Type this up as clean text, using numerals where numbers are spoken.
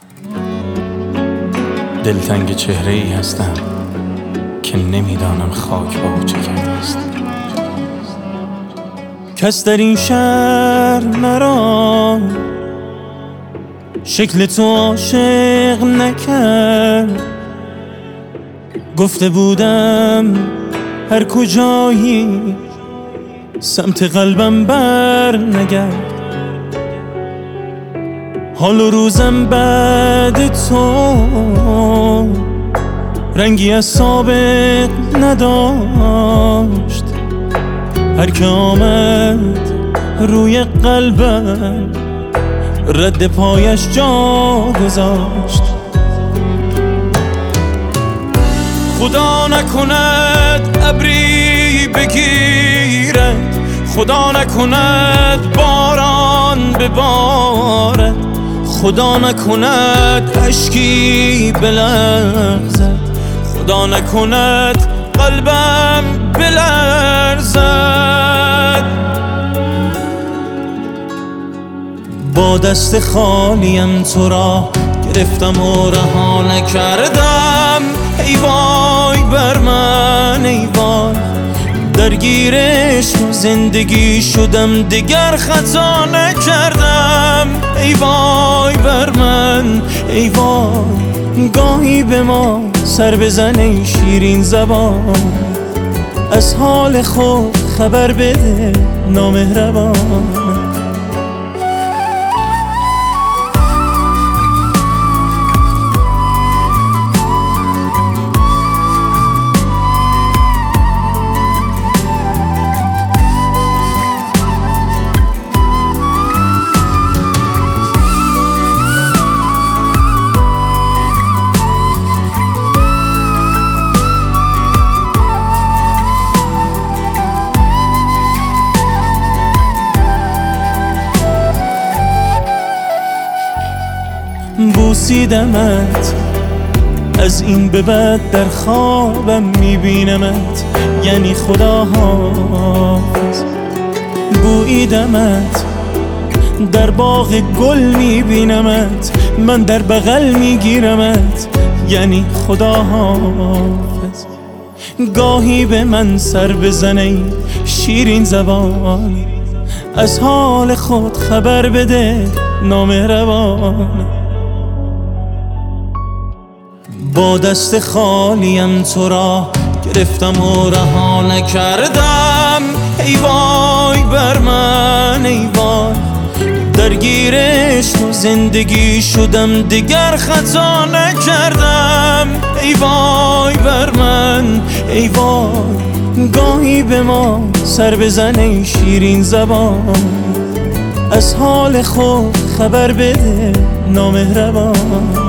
دلتنگ چهره ای هستم که نمیدانم خاک با او چه کرده است. کس در این شهر مرا شکل تو عاشق نکرد. گفته بودم هر کجایی سمت قلبم بر نگرد. حال و روزم بعد تو رنگی از سابق نداشت. هر که آمد روی قلبم رد پایش جا گذاشت. خدا نکند ابری بگیرد، خدا نکند باران ببارد، خدا نکند اشکی بلغزد، خدا نکند قلبم بلرزد. با دست خالیم تو را گرفتم و رها نکردم. ای وای بر من ای وای، درگیر عشق و زندگی شدم دیگر خطا نکردم. ای وای بر من ای وای، گاهی به ما سر بزن ای شیرین زبان، از حال خود خبر بده نامهربان. بوسیدمت از این به بعد در خوابم میبینمت، یعنی خدا حافظ. بوییدمت در باغ گل میبینمت، من در بغل میگیرمت، یعنی خدا حافظ. گاهی به من سر بزن ای شیرین زبان، از حال خود خبر بده نامهربان. با دست خالیم تو را گرفتم و رها نکردم. ای وای بر من ای وای، درگیر عشق و زندگی شدم دیگر خطا نکردم. ای وای بر من ای وای، گاهی به ما سر بزن ای شیرین زبان، از حال خود خبر بده نامهربان.